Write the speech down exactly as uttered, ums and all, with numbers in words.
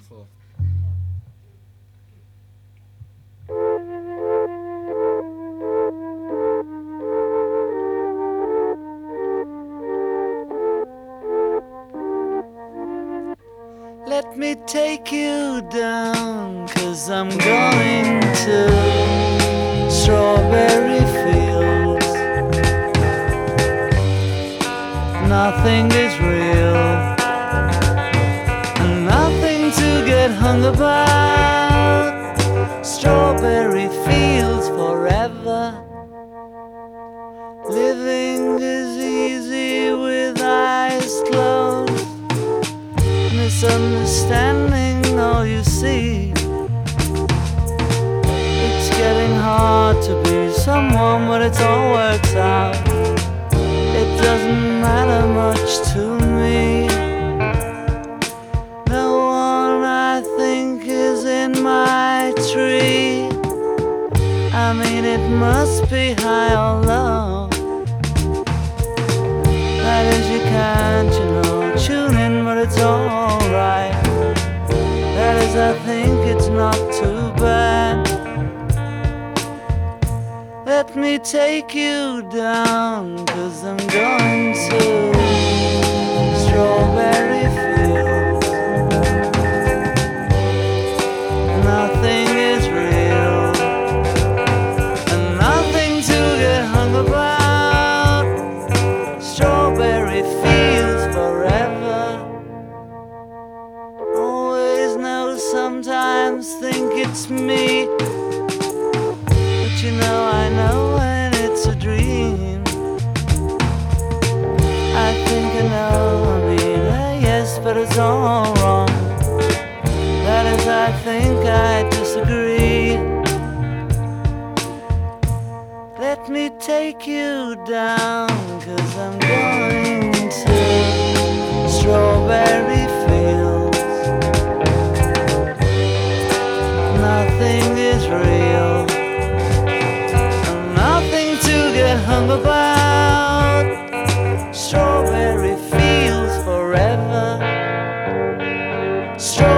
Cool. Let me take you down, 'cause I'm going to strawberry fields. Nothing is real, and nothing to get hung about. Strawberry fields forever. Living is easy with eyes closed. Misunderstanding all you see. It's getting hard to be someone, but it all works out. It doesn't matter much to me. No one I think is in my tree. I mean, it must be high or low. That is, you can't, you know, tune in, but it's alright. That is, I think it's not too bad. Let me take you down, 'cause I'm going to strawberry fields. Nothing is real, and nothing to get hung about. Strawberry fields forever. Always know, sometimes think it's me, but you know I know when it's a dream. I think I know, I mean, uh, yes, but it's all wrong. That is, I think I disagree. Let me take you down, 'cause I'm going to strawberry fields. Nothing is real, and nothing to get hung about. Strawberry fields forever. Strawberry